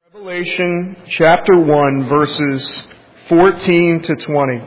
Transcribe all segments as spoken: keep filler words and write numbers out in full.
Revelation chapter one, verses fourteen to twenty.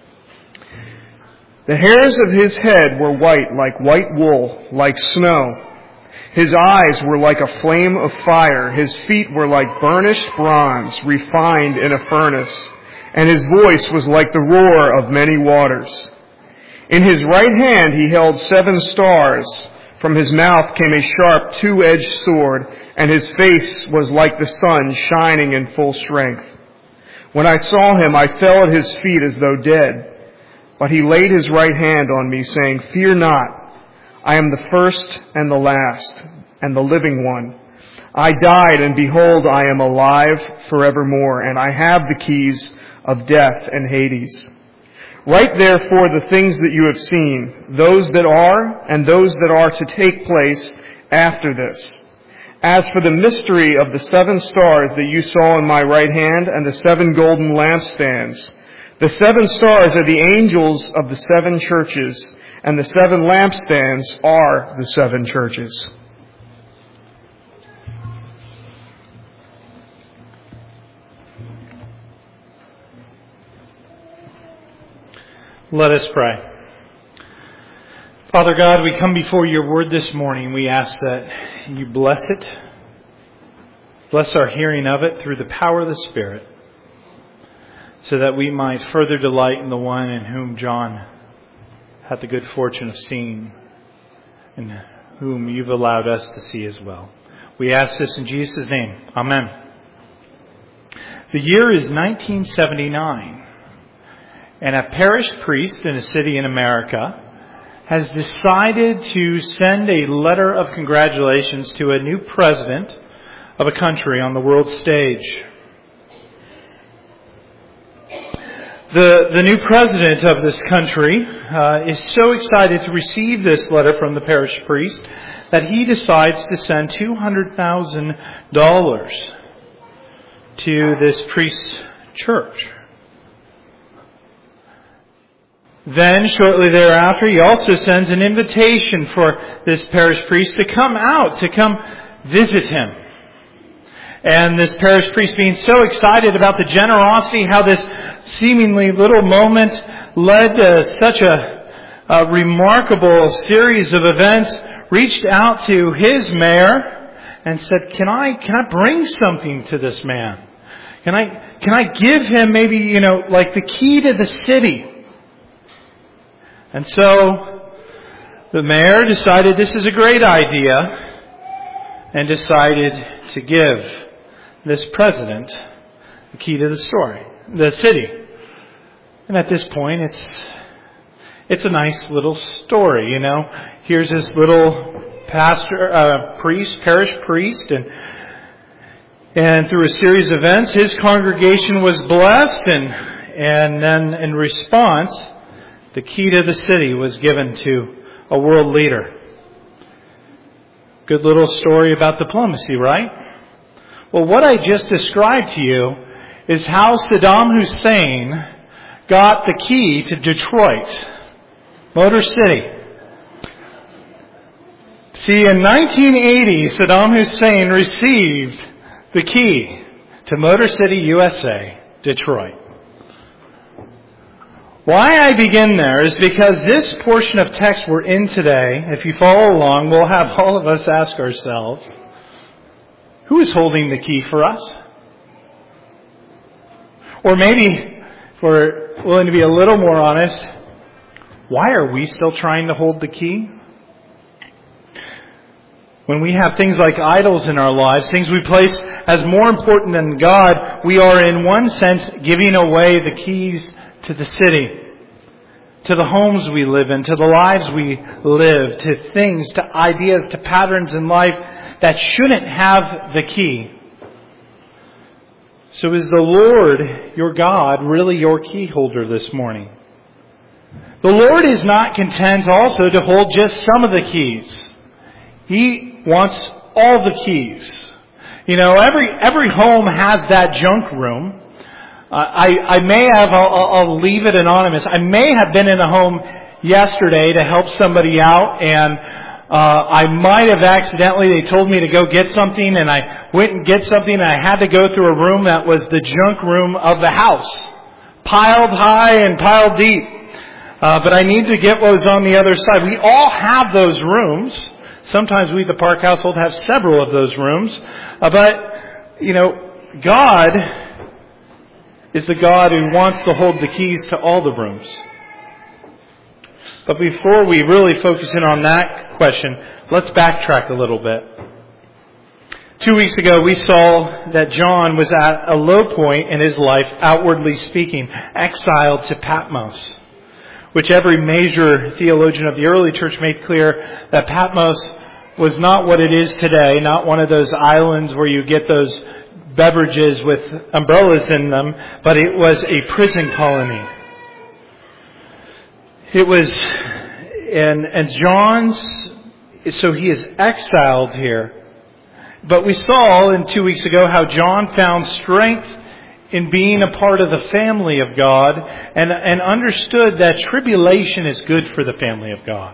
The hairs of his head were white like white wool, like snow. His eyes were like a flame of fire. His feet were like burnished bronze, refined in a furnace. And his voice was like the roar of many waters. In his right hand he held seven stars. From his mouth came a sharp two-edged sword, and his face was like the sun shining in full strength. When I saw him, I fell at his feet as though dead. But he laid his right hand on me, saying, "Fear not. I am the first and the last, and the living one. I died, and behold, I am alive forevermore, and I have the keys of death and Hades. Write therefore the things that you have seen, those that are, and those that are to take place after this. As for the mystery of the seven stars that you saw in my right hand, and the seven golden lampstands, the seven stars are the angels of the seven churches, and the seven lampstands are the seven churches." Let us pray. Father God, we come before your word this morning. We ask that you bless it. Bless our hearing of it through the power of the Spirit, so that we might further delight in the one in whom John had the good fortune of seeing, and whom you've allowed us to see as well. We ask this in Jesus' name. Amen. The year is nineteen seventy-nine. And a parish priest in a city in America has decided to send a letter of congratulations to a new president of a country on the world stage. The, the new president of this country uh, is so excited to receive this letter from the parish priest that he decides to send two hundred thousand dollars to this priest's church. Then, shortly thereafter, he also sends an invitation for this parish priest to come out, to come visit him. And this parish priest, being so excited about the generosity, how this seemingly little moment led to such a, a remarkable series of events, reached out to his mayor and said, "Can I, can I bring something to this man? Can I, can I give him maybe, you know, like the key to the city?" And so the mayor decided this is a great idea and decided to give this president the key to the story, the city. And at this point, it's it's a nice little story, you know. Here's this little pastor, uh, priest, parish priest, and and through a series of events, his congregation was blessed, and and then in response, the key to the city was given to a world leader. Good little story about diplomacy, right? Well, what I just described to you is how Saddam Hussein got the key to Detroit, Motor City. See, in nineteen eighty, Saddam Hussein received the key to Motor City, U S A, Detroit. Why I begin there is because this portion of text we're in today, if you follow along, we'll have all of us ask ourselves, who is holding the key for us? Or maybe, if we're willing to be a little more honest, why are we still trying to hold the key? When we have things like idols in our lives, things we place as more important than God, we are in one sense giving away the keys to the city, to the homes we live in, to the lives we live, to things, to ideas, to patterns in life that shouldn't have the key. So is the Lord, your God, really your key holder this morning? The Lord is not content also to hold just some of the keys. He wants all the keys. You know, every every home has that junk room. Uh, I, I may have, I'll, I'll leave it anonymous, I may have been in a home yesterday to help somebody out, and Uh, I might have accidentally, they told me to go get something, and I went and get something, and I had to go through a room that was the junk room of the house. Piled high and piled deep. Uh, but I need to get what was on the other side. We all have those rooms. Sometimes we, the Park household, have several of those rooms. Uh, but, you know, God is the God who wants to hold the keys to all the rooms. But before we really focus in on that question, let's backtrack a little bit. Two weeks ago, we saw that John was at a low point in his life, outwardly speaking, exiled to Patmos, which every major theologian of the early church made clear that Patmos was not what it is today, not one of those islands where you get those beverages with umbrellas in them, but it was a prison colony. It was, and, and John's, so he is exiled here. But we saw in two weeks ago how John found strength in being a part of the family of God and, and understood that tribulation is good for the family of God.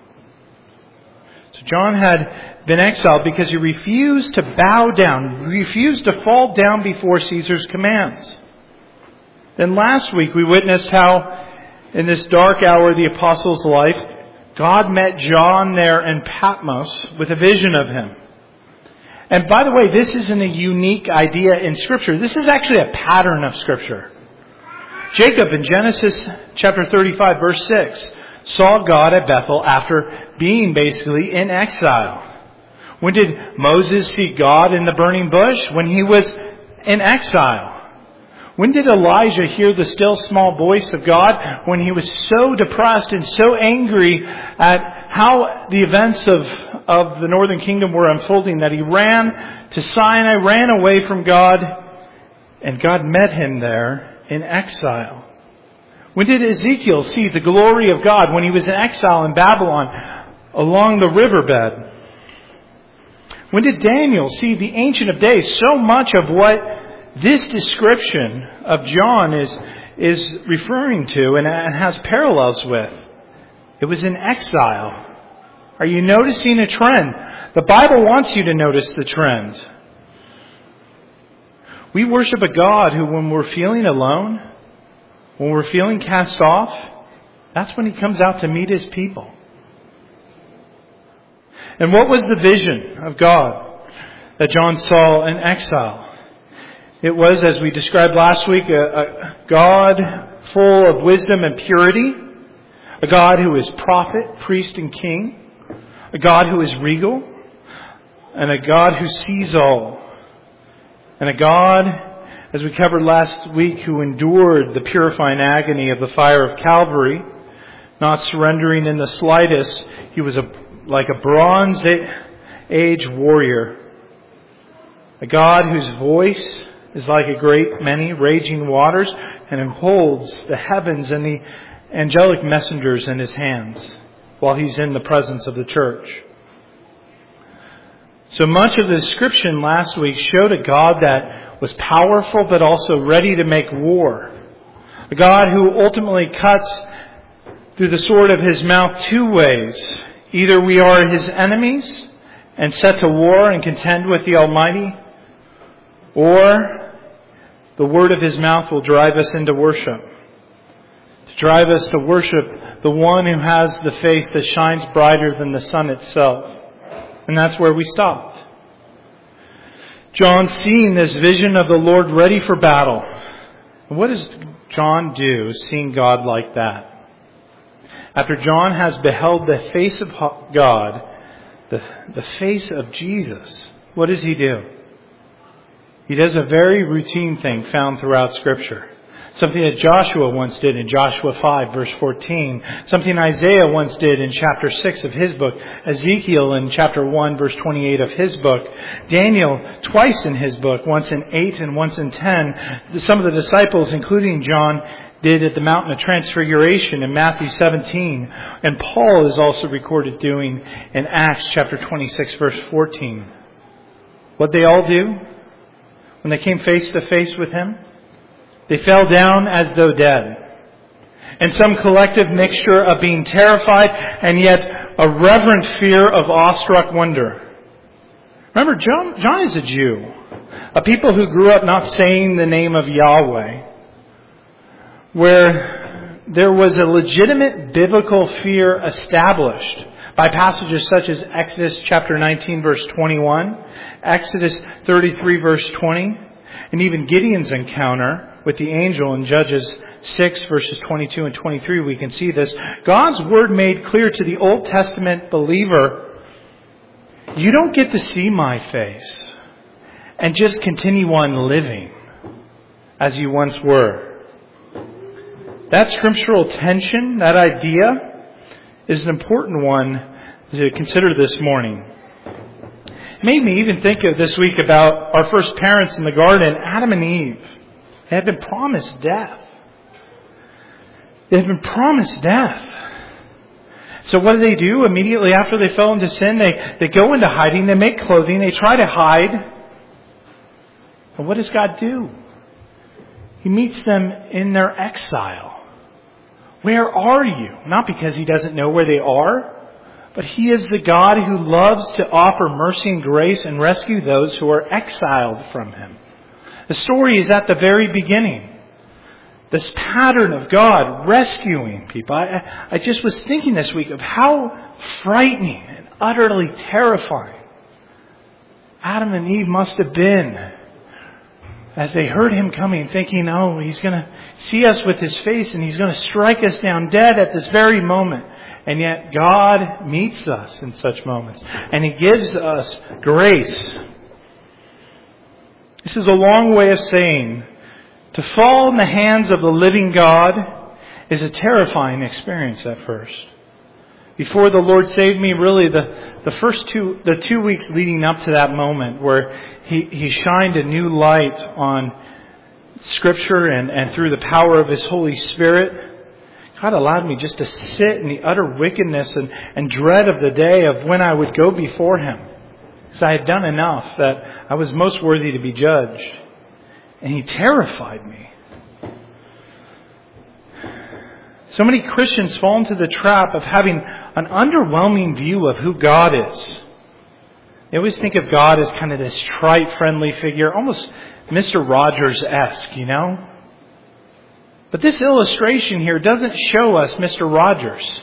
So John had been exiled because he refused to bow down, refused to fall down before Caesar's commands. Then last week we witnessed how in this dark hour of the apostle's life, God met John there in Patmos with a vision of him. And by the way, this isn't a unique idea in Scripture. This is actually a pattern of Scripture. Jacob in Genesis chapter thirty-five, verse six, saw God at Bethel after being basically in exile. When did Moses see God in the burning bush? When he was in exile. When did Elijah hear the still small voice of God? When he was so depressed and so angry at how the events of, of the northern kingdom were unfolding that he ran to Sinai, ran away from God, and God met him there in exile. When did Ezekiel see the glory of God? When he was in exile in Babylon along the riverbed. When did Daniel see the Ancient of Days? So much of what this description of John is, is referring to and has parallels with. It was in exile. Are you noticing a trend? The Bible wants you to notice the trend. We worship a God who, when we're feeling alone, when we're feeling cast off, that's when He comes out to meet His people. And what was the vision of God that John saw in exile? It was, as we described last week, a, a God full of wisdom and purity, a God who is prophet, priest, and king, a God who is regal, and a God who sees all, and a God, as we covered last week, who endured the purifying agony of the fire of Calvary, not surrendering in the slightest. He was a, like a Bronze Age warrior, a God whose voice is like a great many raging waters, and who holds the heavens and the angelic messengers in His hands while He's in the presence of the church. So much of the description last week showed a God that was powerful but also ready to make war. A God who ultimately cuts through the sword of His mouth two ways. Either we are His enemies and set to war and contend with the Almighty, or the word of His mouth will drive us into worship. To drive us to worship the one who has the face that shines brighter than the sun itself. And that's where we stopped. John seeing this vision of the Lord ready for battle. And what does John do seeing God like that? After John has beheld the face of God, the, the face of Jesus, what does he do? He does a very routine thing found throughout Scripture. Something that Joshua once did in Joshua five, verse fourteen. Something Isaiah once did in chapter six of his book. Ezekiel in chapter one, verse twenty-eight of his book. Daniel twice in his book, once in eight and once in ten. Some of the disciples, including John, did at the Mountain of Transfiguration in Matthew seventeen. And Paul is also recorded doing in Acts chapter twenty-six, verse fourteen. What they all do when they came face to face with Him? They fell down as though dead. And some collective mixture of being terrified and yet a reverent fear of awestruck wonder. Remember, John, John is a Jew, a people who grew up not saying the name of Yahweh, where there was a legitimate biblical fear established by passages such as Exodus chapter nineteen verse twenty-one, Exodus thirty-three verse twenty, and even Gideon's encounter with the angel in Judges six verses twenty-two and twenty-three. We can see this. God's word made clear to the Old Testament believer, you don't get to see my face and just continue on living as you once were. That scriptural tension, that idea, is an important one to consider this morning. It made me even think of this week about our first parents in the garden, Adam and Eve. They had been promised death. They had been promised death. So what do they do? Immediately after they fell into sin, they, they go into hiding, they make clothing, they try to hide. And what does God do? He meets them in their exile. Where are you? Not because He doesn't know where they are, but He is the God who loves to offer mercy and grace and rescue those who are exiled from Him. The story is at the very beginning. This pattern of God rescuing people. I, I just was thinking this week of how frightening and utterly terrifying Adam and Eve must have been as they heard Him coming, thinking, oh, He's going to see us with His face and He's going to strike us down dead at this very moment. And yet God meets us in such moments. And He gives us grace. This is a long way of saying to fall in the hands of the living God is a terrifying experience at first. Before the Lord saved me, really the, the first two, the two weeks leading up to that moment where He, he shined a new light on Scripture and, and through the power of His Holy Spirit, God allowed me just to sit in the utter wickedness and, and dread of the day of when I would go before Him. Because I had done enough that I was most worthy to be judged. And He terrified me. So many Christians fall into the trap of having an underwhelming view of who God is. They always think of God as kind of this trite, friendly figure, almost Mister Rogers-esque, you know? But this illustration here doesn't show us Mister Rogers.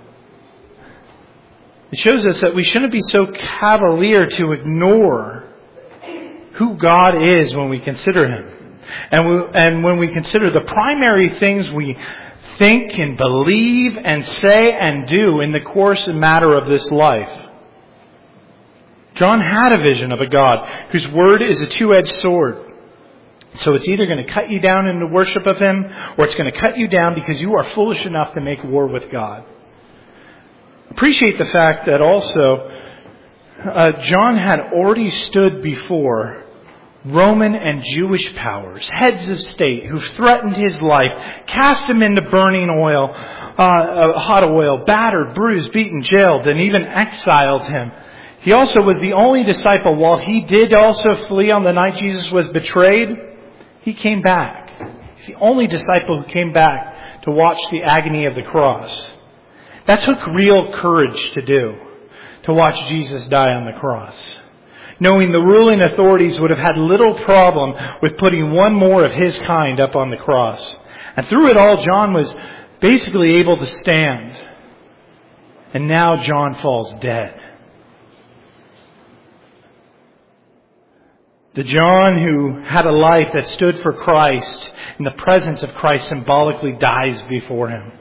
It shows us that we shouldn't be so cavalier to ignore who God is when we consider Him. And, we, and when we consider the primary things we think and believe and say and do in the course and matter of this life. John had a vision of a God whose word is a two-edged sword. So it's either going to cut you down in the worship of Him, or it's going to cut you down because you are foolish enough to make war with God. Appreciate the fact that also uh, John had already stood before Roman and Jewish powers, heads of state, who threatened his life, cast him into burning oil, uh, uh, hot oil, battered, bruised, beaten, jailed, and even exiled him. He also was the only disciple, while he did also flee on the night Jesus was betrayed, he came back. He's the only disciple who came back to watch the agony of the cross. That took real courage to do, to watch Jesus die on the cross. Knowing the ruling authorities would have had little problem with putting one more of his kind up on the cross. And through it all, John was basically able to stand. And now John falls dead. The John who had a life that stood for Christ in the presence of Christ symbolically dies before Him.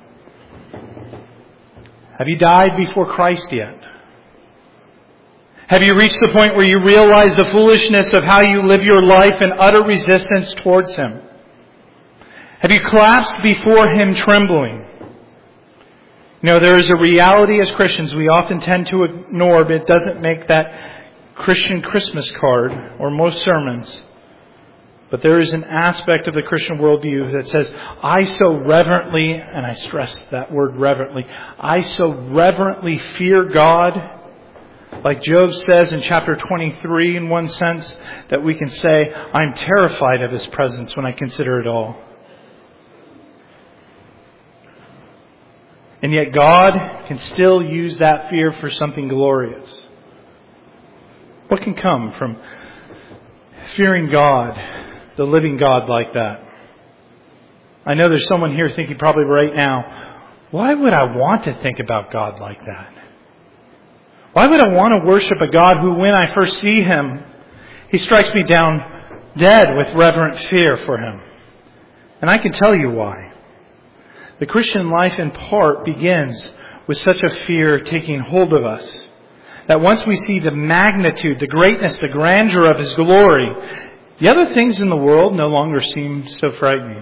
Have you died before Christ yet? Have you reached the point where you realize the foolishness of how you live your life in utter resistance towards Him? Have you collapsed before Him trembling? You know, there is a reality as Christians we often tend to ignore, but it doesn't make that Christian Christmas card or most sermons. But there is an aspect of the Christian worldview that says, I so reverently, and I stress that word reverently, I so reverently fear God. Like Job says in chapter twenty-three, in one sense, that we can say, I'm terrified of His presence when I consider it all. And yet God can still use that fear for something glorious. What can come from fearing God, the living God like that? I know there's someone here thinking probably right now, why would I want to think about God like that? Why would I want to worship a God who, when I first see Him, He strikes me down dead with reverent fear for Him? And I can tell you why. The Christian life in part begins with such a fear taking hold of us, that once we see the magnitude, the greatness, the grandeur of His glory, the other things in the world no longer seem so frightening.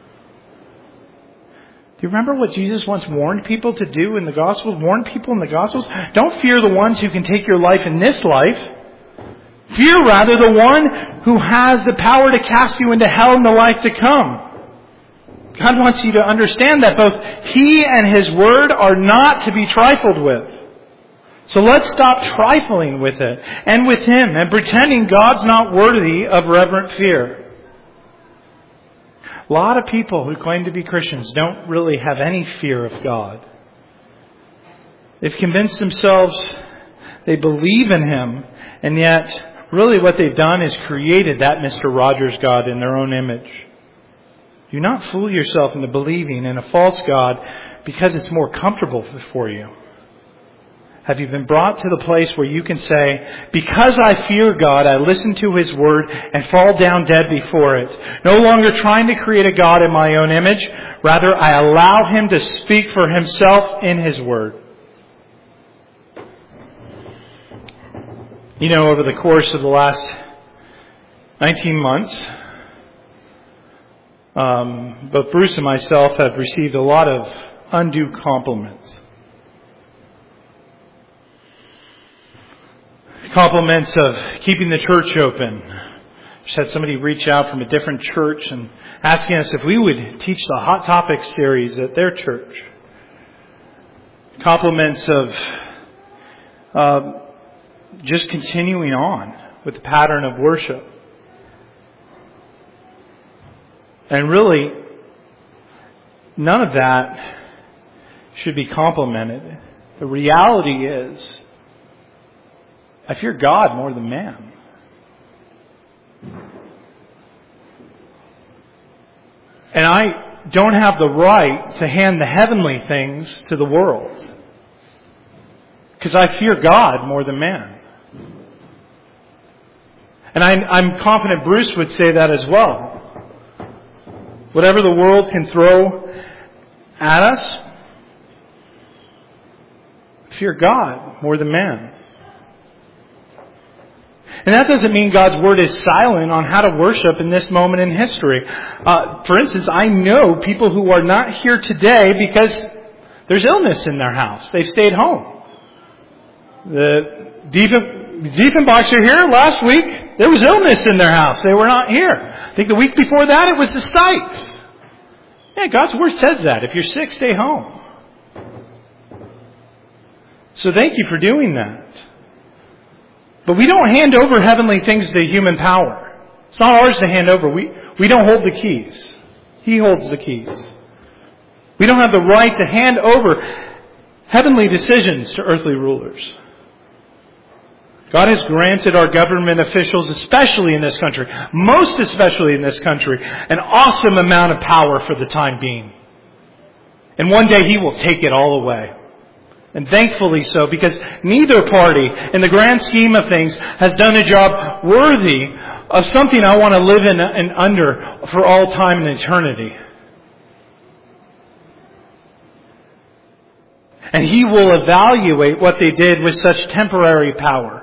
Do you remember what Jesus once warned people to do in the Gospels? Warned people in the Gospels? Don't fear the ones who can take your life in this life. Fear rather the one who has the power to cast you into hell in the life to come. God wants you to understand that both He and His Word are not to be trifled with. So let's stop trifling with it and with Him and pretending God's not worthy of reverent fear. A lot of people who claim to be Christians don't really have any fear of God. They've convinced themselves they believe in Him, and yet really what they've done is created that Mister Rogers God in their own image. Do not fool yourself into believing in a false God because it's more comfortable for you. Have you been brought to the place where you can say, because I fear God, I listen to His Word and fall down dead before it. No longer trying to create a God in my own image. Rather, I allow Him to speak for Himself in His Word. You know, over the course of the last nineteen months, um, both Bruce and myself have received a lot of undue compliments. Compliments of keeping the church open. Just had somebody reach out from a different church and asking us if we would teach the Hot Topics series at their church. Compliments of uh, just continuing on with the pattern of worship. And really, none of that should be complimented. The reality is, I fear God more than man. And I don't have the right to hand the heavenly things to the world. Because I fear God more than man. And I, I'm confident Bruce would say that as well. Whatever the world can throw at us, fear God more than man. And that doesn't mean God's Word is silent on how to worship in this moment in history. Uh, for instance, I know people who are not here today because there's illness in their house. They've stayed home. The Diefenbachs are here last week. There was illness in their house. They were not here. I think the week before that it was the Sykes. Yeah, God's Word says that. If you're sick, stay home. So thank you for doing that. But we don't hand over heavenly things to human power. It's not ours to hand over. We, we don't hold the keys. He holds the keys. We don't have the right to hand over heavenly decisions to earthly rulers. God has granted our government officials, especially in this country, most especially in this country, an awesome amount of power for the time being. And one day He will take it all away. And thankfully so, because neither party, in the grand scheme of things, has done a job worthy of something I want to live in and under for all time and eternity. And He will evaluate what they did with such temporary power.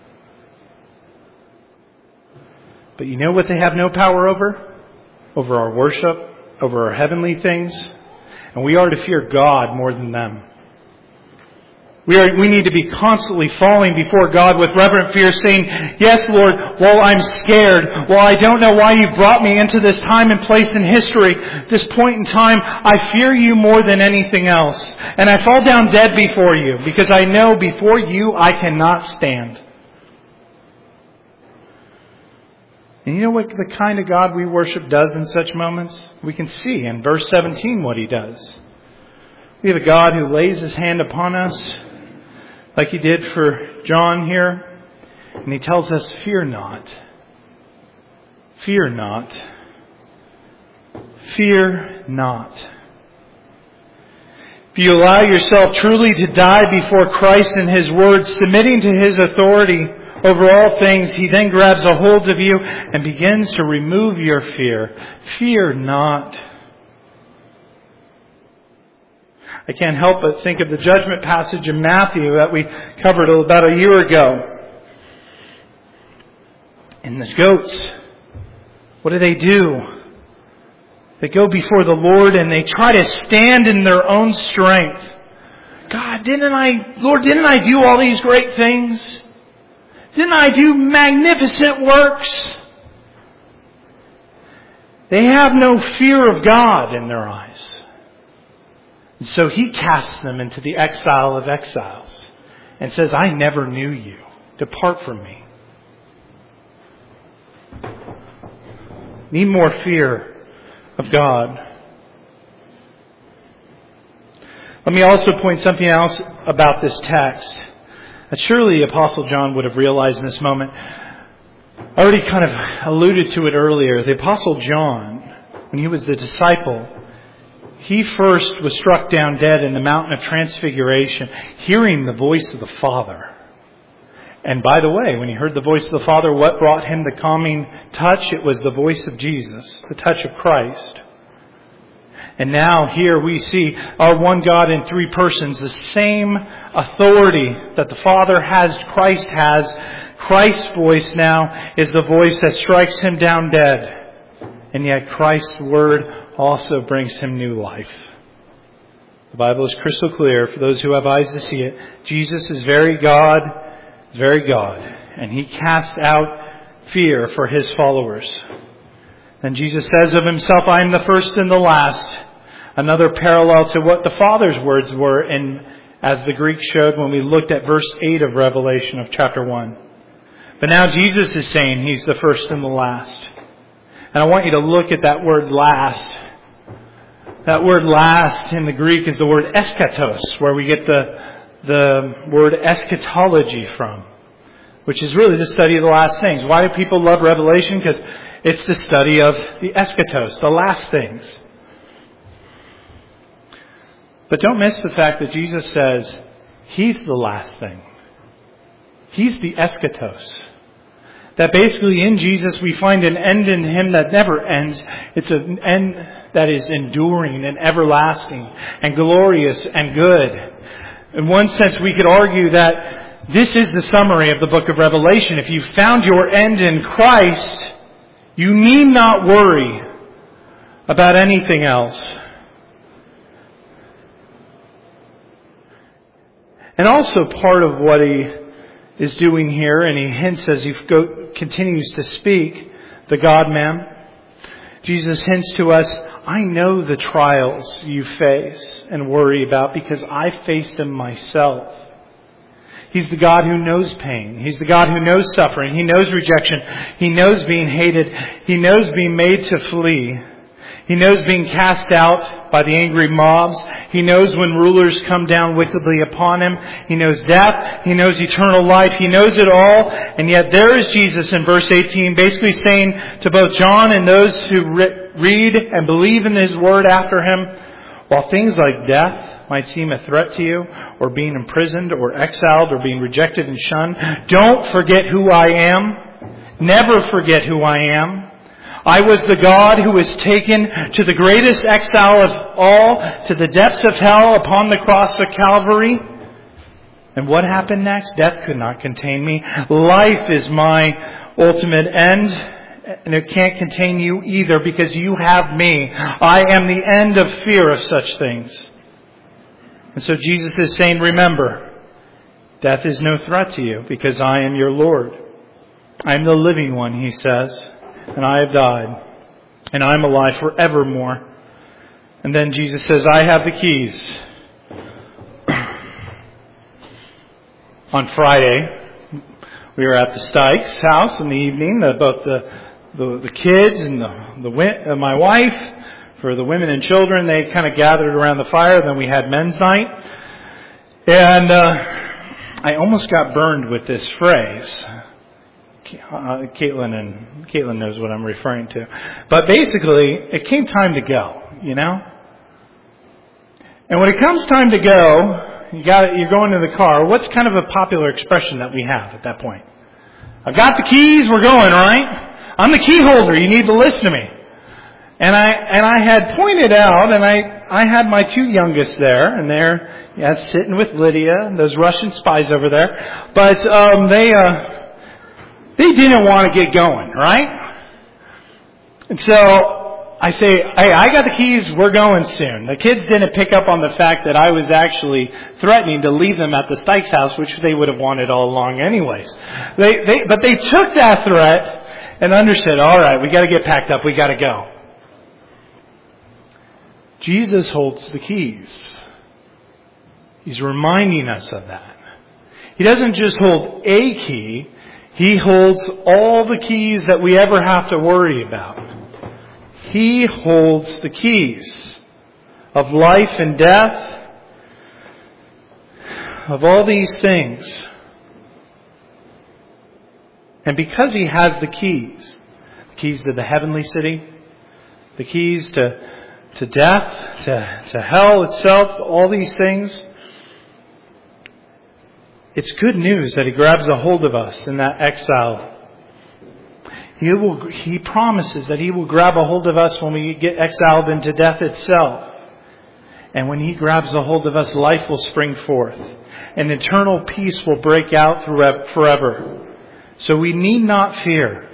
But you know what they have no power over? Over our worship, over our heavenly things. And we are to fear God more than them. We are, we need to be constantly falling before God with reverent fear, saying, yes, Lord, while I'm scared, while I don't know why you brought me into this time and place in history, this point in time, I fear you more than anything else. And I fall down dead before you, because I know before you I cannot stand. And you know what the kind of God we worship does in such moments? We can see in verse seventeen what He does. We have a God who lays His hand upon us, like He did for John here. And He tells us, fear not. Fear not. Fear not. If you allow yourself truly to die before Christ and His Word, submitting to His authority over all things, He then grabs a hold of you and begins to remove your fear. Fear not. I can't help but think of the judgment passage in Matthew that we covered about a year ago. And the goats, what do they do? They go before the Lord and they try to stand in their own strength. God, didn't I, Lord, didn't I do all these great things? Didn't I do magnificent works? They have no fear of God in their eyes. And so He casts them into the exile of exiles and says, I never knew you. Depart from me. Need more fear of God. Let me also point something else about this text that surely the Apostle John would have realized in this moment. I already kind of alluded to it earlier. The Apostle John, when he was the disciple, he first was struck down dead in the mountain of transfiguration, hearing the voice of the Father. And by the way, when he heard the voice of the Father, what brought him the calming touch? It was the voice of Jesus, the touch of Christ. And now here we see our one God in three persons, the same authority that the Father has, Christ has. Christ's voice now is the voice that strikes him down dead. And yet Christ's word also brings him new life. The Bible is crystal clear for those who have eyes to see it. Jesus is very God, is very God. And He casts out fear for His followers. And Jesus says of Himself, I am the first and the last. Another parallel to what the Father's words were, and as the Greek showed when we looked at verse eight of Revelation of chapter one. But now Jesus is saying He's the first and the last. And I want you to look at that word last. That word last in the Greek is the word eschatos, where we get the, the word eschatology from, which is really the study of the last things. Why do people love Revelation? Because it's the study of the eschatos, the last things. But don't miss the fact that Jesus says He's the last thing. He's the eschatos. That basically in Jesus we find an end in Him that never ends. It's an end that is enduring and everlasting and glorious and good. In one sense we could argue that this is the summary of the book of Revelation. If you found your end in Christ, you need not worry about anything else. And also part of what He is doing here, and He hints as He go, continues to speak, the God-man, Jesus hints to us, I know the trials you face and worry about because I faced them myself. He's the God who knows pain. He's the God who knows suffering. He knows rejection. He knows being hated. He knows being made to flee. He knows being cast out by the angry mobs. He knows when rulers come down wickedly upon Him. He knows death. He knows eternal life. He knows it all. And yet there is Jesus in verse eighteen basically saying to both John and those who re- read and believe in His word after Him, while things like death might seem a threat to you, or being imprisoned or exiled or being rejected and shunned, don't forget who I am. Never forget who I am. I was the God who was taken to the greatest exile of all, to the depths of hell upon the cross of Calvary. And what happened next? Death could not contain me. Life is my ultimate end, and it can't contain you either because you have me. I am the end of fear of such things. And so Jesus is saying, remember, death is no threat to you because I am your Lord. I am the living one, He says. And I have died, and I am alive forevermore. And then Jesus says, I have the keys. On Friday, we were at the Stykes' house in the evening. The, both the, the the kids and the, the uh, my wife For the women and children, they kind of gathered around the fire. Then we had men's night. And uh, I almost got burned with this phrase. Uh, Caitlin and Caitlin knows what I'm referring to. But basically, it came time to go, you know? And when it comes time to go, you got you're going to the car. What's kind of a popular expression that we have at that point? I've got the keys, we're going, right? I'm the key holder, you need to listen to me. And I and I had pointed out, and I, I had my two youngest there, and they're yeah, sitting with Lydia, and those Russian spies over there. But um, they uh, they didn't want to get going, right? And so I say, hey, I got the keys, we're going soon. The kids didn't pick up on the fact that I was actually threatening to leave them at the Stykes house, which they would have wanted all along anyways. They, they, but they took that threat and understood, all right, we got to get packed up, we got to go. Jesus holds the keys. He's reminding us of that. He doesn't just hold a key, He holds all the keys that we ever have to worry about. He holds the keys of life and death, of all these things. And because He has the keys, the keys to the heavenly city, the keys to, to death, to, to hell itself, all these things, it's good news that He grabs a hold of us in that exile. He will, He promises that He will grab a hold of us when we get exiled into death itself. And when He grabs a hold of us, life will spring forth. And eternal peace will break out forever. So we need not fear.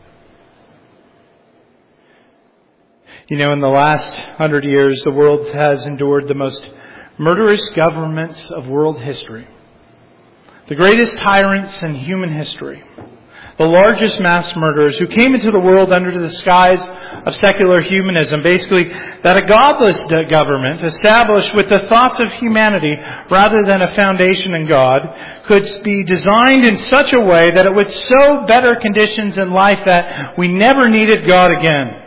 You know, in the last hundred years, the world has endured the most murderous governments of world history. The greatest tyrants in human history. The largest mass murderers who came into the world under the disguise of secular humanism. Basically, that a godless government established with the thoughts of humanity rather than a foundation in God could be designed in such a way that it would so better conditions in life that we never needed God again.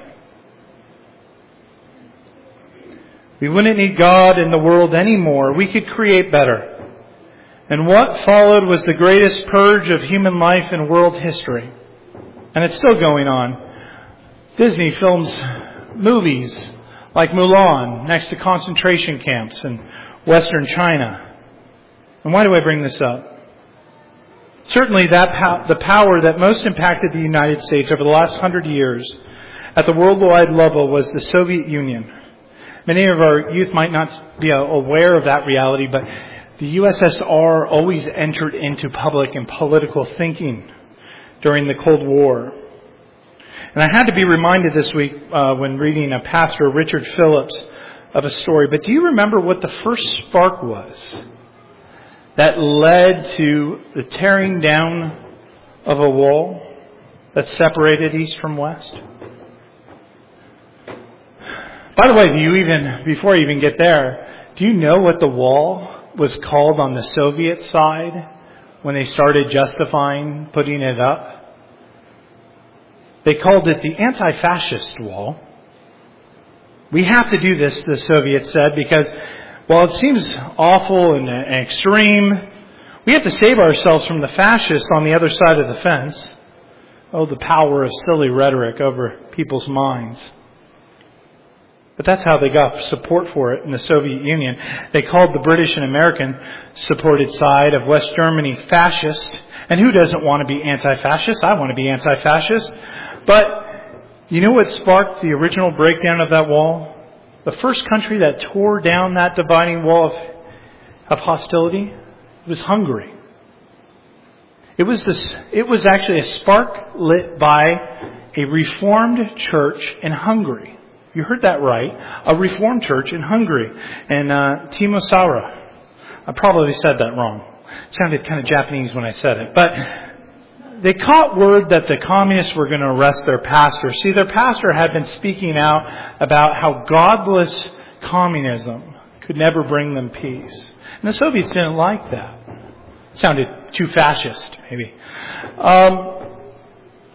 We wouldn't need God in the world anymore. We could create better. And what followed was the greatest purge of human life in world history. And it's still going on. Disney films movies like Mulan next to concentration camps in Western China. And why do I bring this up? Certainly that pow- the power that most impacted the United States over the last hundred years at the worldwide level was the Soviet Union. Many of our youth might not be aware of that reality, but the U S S R always entered into public and political thinking during the Cold War. And I had to be reminded this week uh, when reading a pastor, Richard Phillips, of a story. But do you remember what the first spark was that led to the tearing down of a wall that separated East from West? By the way, do you even, before you even get there, do you know what the wall was called on the Soviet side when they started justifying putting it up? They called it the anti-fascist wall. We have to do this, the Soviets said, because while it seems awful and, and extreme, we have to save ourselves from the fascists on the other side of the fence. Oh, the power of silly rhetoric over people's minds. But that's how they got support for it in the Soviet Union. They called the British and American supported side of West Germany fascist. And who doesn't want to be anti-fascist? I want to be anti-fascist. But you know what sparked the original breakdown of that wall? The first country that tore down that dividing wall of, of hostility was Hungary. It was this, it was actually a spark lit by a Reformed church in Hungary. You heard that right. A Reformed church in Hungary. And uh, Timisoara. I probably said that wrong. It sounded kind of Japanese when I said it. But they caught word that the communists were going to arrest their pastor. See, their pastor had been speaking out about how godless communism could never bring them peace. And the Soviets didn't like that. It sounded too fascist, maybe. Um,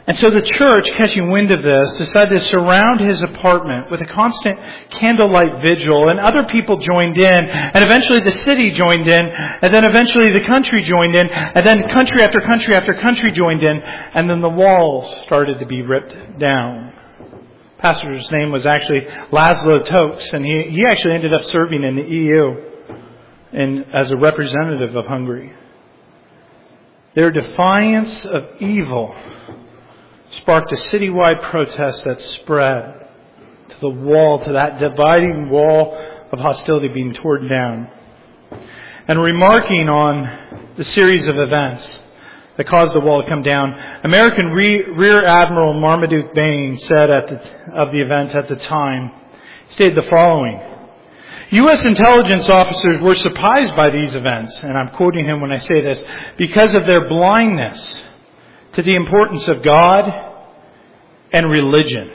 And so the church, catching wind of this, decided to surround his apartment with a constant candlelight vigil, and other people joined in, and eventually the city joined in, and then eventually the country joined in, and then country after country after country joined in, and then the walls started to be ripped down. The pastor's name was actually Laszlo Tokes, and he, he actually ended up serving in the E U in, as a representative of Hungary. Their defiance of evil sparked a citywide protest that spread to the wall, to that dividing wall of hostility being torn down. And remarking on the series of events that caused the wall to come down, American Re- Rear Admiral Marmaduke Bain said at the, of the event at the time, stated the following: U S intelligence officers were surprised by these events, and I'm quoting him when I say this, because of their blindness to the importance of God and religion.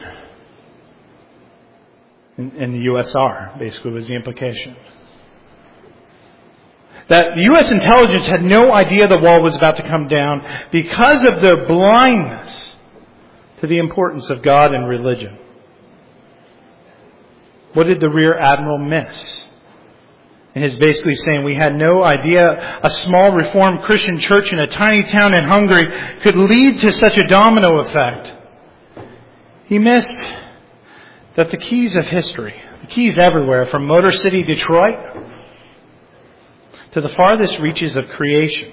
In, in the U S S R, basically, was the implication. That the U S intelligence had no idea the wall was about to come down because of their blindness to the importance of God and religion. What did the Rear Admiral miss? And he's basically saying we had no idea a small Reformed Christian church in a tiny town in Hungary could lead to such a domino effect. He missed that the keys of history, the keys everywhere, from Motor City, Detroit, to the farthest reaches of creation,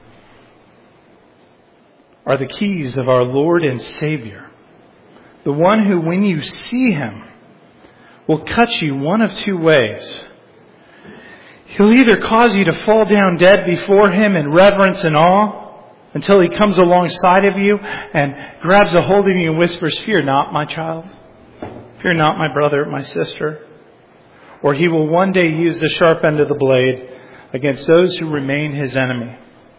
are the keys of our Lord and Savior. The one who, when you see Him, will cut you one of two ways. He'll either cause you to fall down dead before Him in reverence and awe until He comes alongside of you and grabs a hold of you and whispers, "Fear not, my child. Fear not, my brother, my sister." Or He will one day use the sharp end of the blade against those who remain His enemy.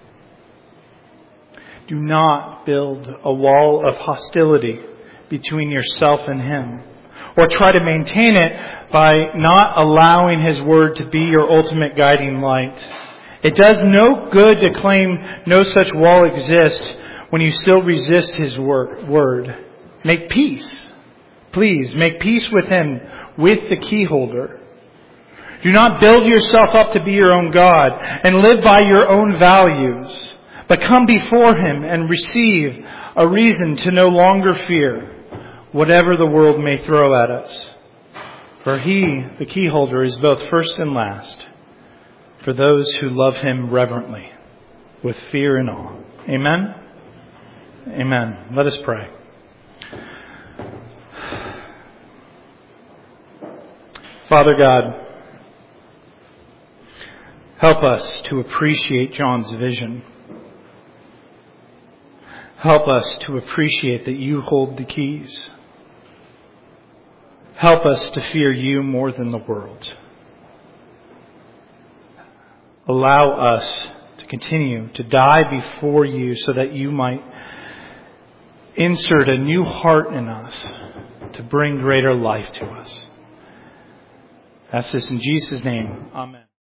Do not build a wall of hostility between yourself and Him, or try to maintain it by not allowing His Word to be your ultimate guiding light. It does no good to claim no such wall exists when you still resist His Word. Make peace. Please, make peace with Him, with the key holder. Do not build yourself up to be your own God and live by your own values, but come before Him and receive a reason to no longer fear whatever the world may throw at us. For He, the key holder, is both first and last for those who love Him reverently, with fear and awe. Amen? Amen. Let us pray. Father God, help us to appreciate John's vision. Help us to appreciate that You hold the keys. Help us to fear You more than the world. Allow us to continue to die before You so that You might insert a new heart in us to bring greater life to us. I ask this in Jesus' name. Amen.